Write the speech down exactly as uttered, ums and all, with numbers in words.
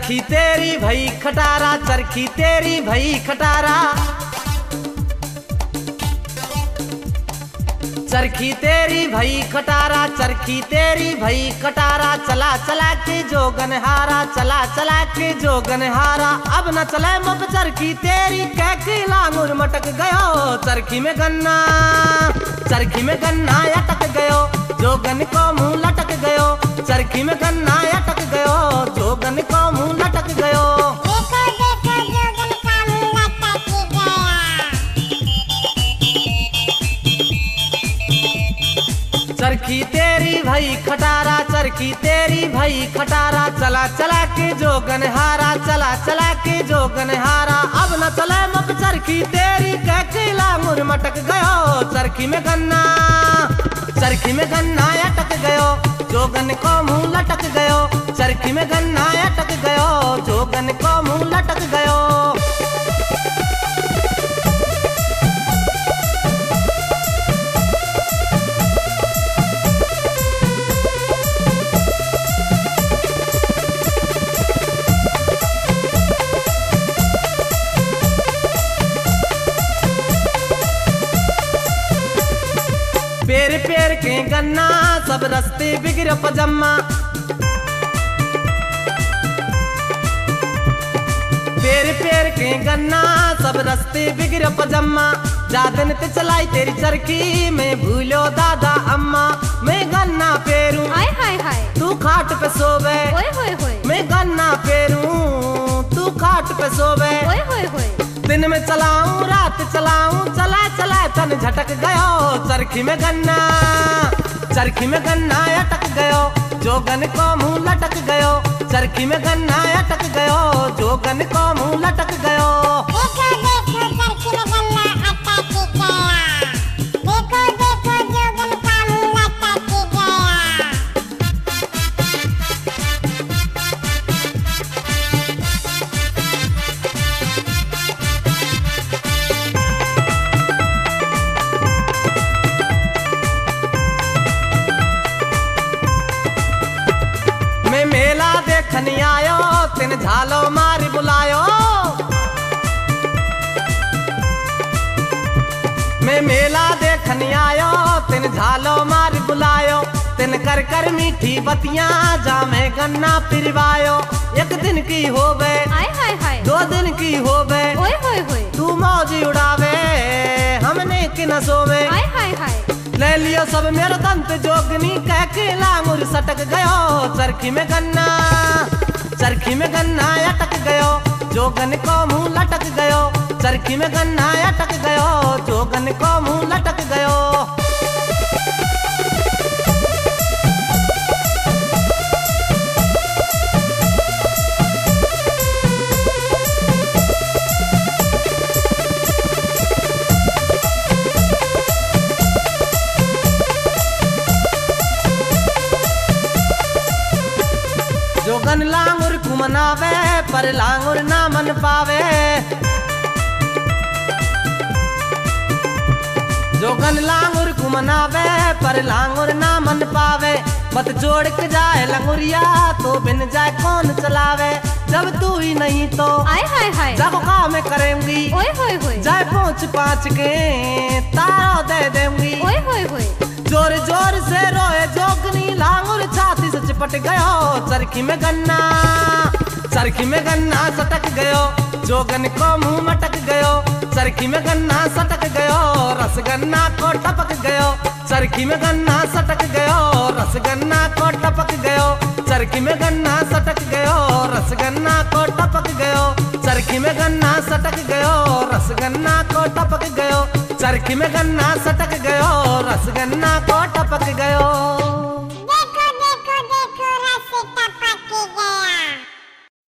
चरखी तेरी भई खटारा, चरखी तेरी भई खटारा, चरखी तेरी भई खटारा, चरखी तेरी भई खटारा। चला चला के जोगन हारा, चला चला के जोगन हारा। अब न चले मब चरखी तेरी, कह के लांगुर मटक गयो। चरखी में गन्ना, चरखी में गन्ना अटक गयो, जोगन को मुंह लटक गयो। चरखी में गन्ना अटक गयो, जोगन को मुंह लटक गयो। चरखी तेरी भई खटारा, चरखी तेरी भई खटारा। चला चला के जोगन हारा, चला चला के जोगन हारा। अब न चले मब चरखी तेरी, कह के लांगुर मटक गयो। चरखी में गन्ना, चरखी में गन्ना अटक गयो, जोगन को मुंह लटक गयो। चरखी में गन्ना अटक गयो, जोगन को मुंह लटक गयो। पेर पेर के गन्ना सब रस्ते बिगड़ पजम्मा, पेर पेर के गन्ना सब रस्ते बिगड़ पजम्मा। जादन ते चलाई तेरी चरखी में भूलो दादा अम्मा। मैं गन्ना पेरूं, हाय हाय हाय, तू खाट पे सोवे। ओए होए होए, मैं गन्ना पेरूं, तू खाट पे सोवे। ओए होए होए। दिन में चलाऊं रात चलाऊं, चला चला तन झटक गयो। चरखी में गन्ना, चरखी में गन्ना अटक गयो, जोगन को मुंह लटक गयो। चरखी में गन्ना अटक गयो, जोगन को मुंह लटक गयो। देखो देखो चरखी में गन्ना अटक गया, देखो देखो जोगन का मुंह लटक गया। मैं मेला देखन आयो, तिन झालो मारी बुलायो। मैं मेला देखन आयो, तिन झालो मारी बुलायो। तिन कर कर मीठी बतियां जामे गन्ना पिरवायो। एक दिन की होवे, हाय हाय हाय, दो दिन की होवे, ओए होए होए। तू मौज उड़ावे, हमने कि न सोवे। हाय हाय हाय, ले लियो सब मेरा दंत जोगनी, कह के लांगुर सटक गयो। चरखी में गन्ना, चरखी में गन्ना अटक गयो, जोगन को मुंह लटक गयो। चरखी में गन्ना अटक गयो, जोगन को मुंह लटक गयो। जोगन लांगुर को मनावे, पर लांगुर ना मन पावे। जोगन लांगुर को मनावे, पर लांगुर ना मन पावे। मत जोड़ के जाए लंगुरिया, तो बिन जाए कौन चलावे। जब तू ही नहीं तो हाय हाय हाय, जब काम करेंगी, ओए होए होए, जाए पहुंच पाँच के तारा दे देंगी। ओए होए होए। जोर जोर से रोए जोगनी, लांगुर छाती से चिपट गयो। चरखी में गन्ना, चरखी में गन्ना सटक गयो, जोगन को मुंह मटक गयो। चरखी में गन्ना सटक गयो, रसगन्ना को टपक गयो। चरखी में गन्ना सटक गयो, रसगन्ना को टपक गयो। चरखी में गन्ना सटक गयो, रसगन्ना को टपक गयो। चरखी में गन्ना सटक गयो, रसगन्ना को टपक गयो। चरखी में गन्ना सटक गयो, रसगन्ना को टपक गयो।